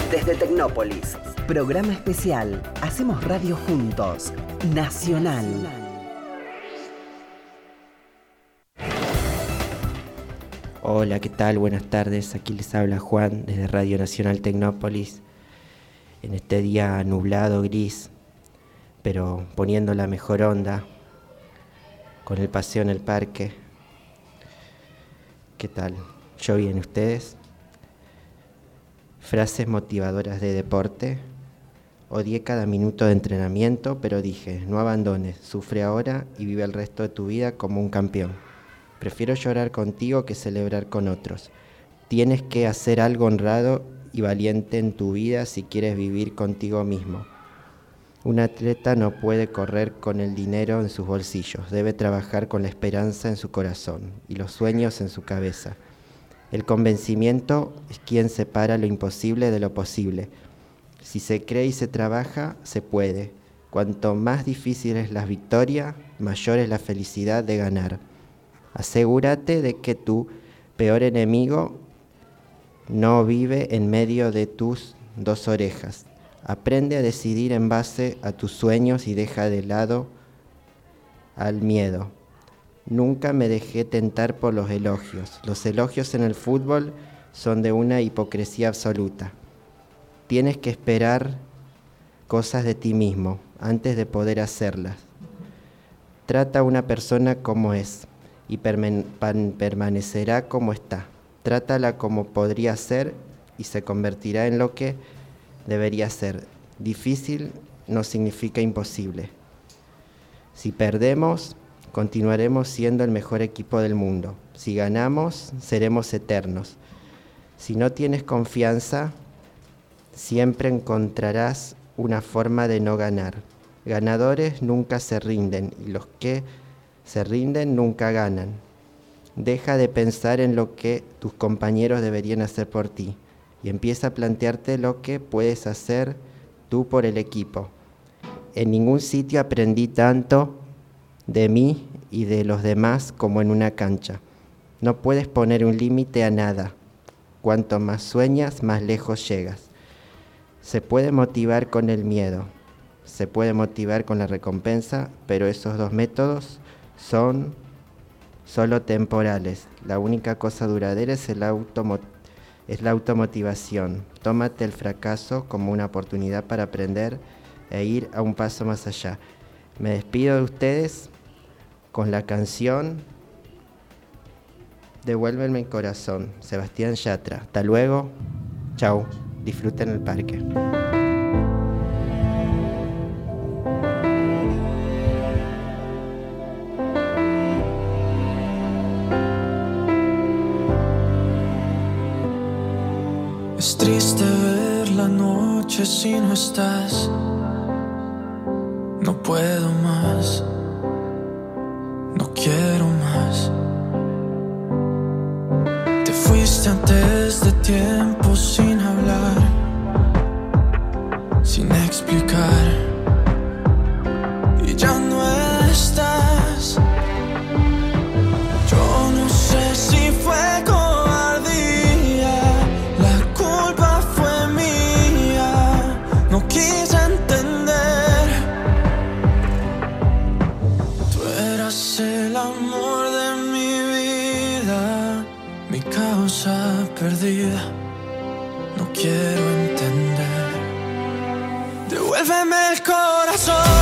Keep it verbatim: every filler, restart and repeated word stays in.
Desde Tecnópolis, programa especial. Hacemos radio juntos. Nacional. Hola, ¿qué tal? Buenas tardes. Aquí les habla Juan desde Radio Nacional Tecnópolis. En este día nublado, gris, pero poniendo la mejor onda con el paseo en el parque. ¿Qué tal? ¿Yo bien ustedes? Frases motivadoras de deporte. Odié cada minuto de entrenamiento, pero dije, no abandones, sufre ahora y vive el resto de tu vida como un campeón. Prefiero llorar contigo que celebrar con otros. Tienes que hacer algo honrado y valiente en tu vida si quieres vivir contigo mismo. Un atleta no puede correr con el dinero en sus bolsillos, debe trabajar con la esperanza en su corazón y los sueños en su cabeza. El convencimiento es quien separa lo imposible de lo posible. Si se cree y se trabaja, se puede. Cuanto más difícil es la victoria, mayor es la felicidad de ganar. Asegúrate de que tu peor enemigo no vive en medio de tus dos orejas. Aprende a decidir en base a tus sueños y deja de lado al miedo. Nunca me dejé tentar por los elogios. Los elogios en el fútbol son de una hipocresía absoluta. Tienes que esperar cosas de ti mismo antes de poder hacerlas. Trata a una persona como es y perman- pan- permanecerá como está. Trátala como podría ser y se convertirá en lo que debería ser. Difícil no significa imposible. Si perdemos, continuaremos siendo el mejor equipo del mundo. Si ganamos, seremos eternos. Si no tienes confianza, siempre encontrarás una forma de no ganar. Ganadores nunca se rinden y los que se rinden nunca ganan. Deja de pensar en lo que tus compañeros deberían hacer por ti y empieza a plantearte lo que puedes hacer tú por el equipo. En ningún sitio aprendí tanto de mí y de los demás como en una cancha. No puedes poner un límite a nada. Cuanto más sueñas, más lejos llegas. Se puede motivar con el miedo, se puede motivar con la recompensa, pero esos dos métodos son solo temporales. La única cosa duradera es, el automo- es la automotivación. Tómate el fracaso como una oportunidad para aprender e ir a un paso más allá. Me despido de ustedes con la canción Devuélveme el corazón, Sebastián Yatra. Hasta luego, chau, disfruten el parque. Es triste ver la noche si no estás. No puedo más. No quiero más. Te fuiste antes de tiempo sin hablar, sin explicar, y ya no estás. Yo no sé si fue cobardía, la culpa fue mía, no quise entender. Tú eras el amor de mi vida, mi causa perdida, no quiero entender. Devuélveme el corazón.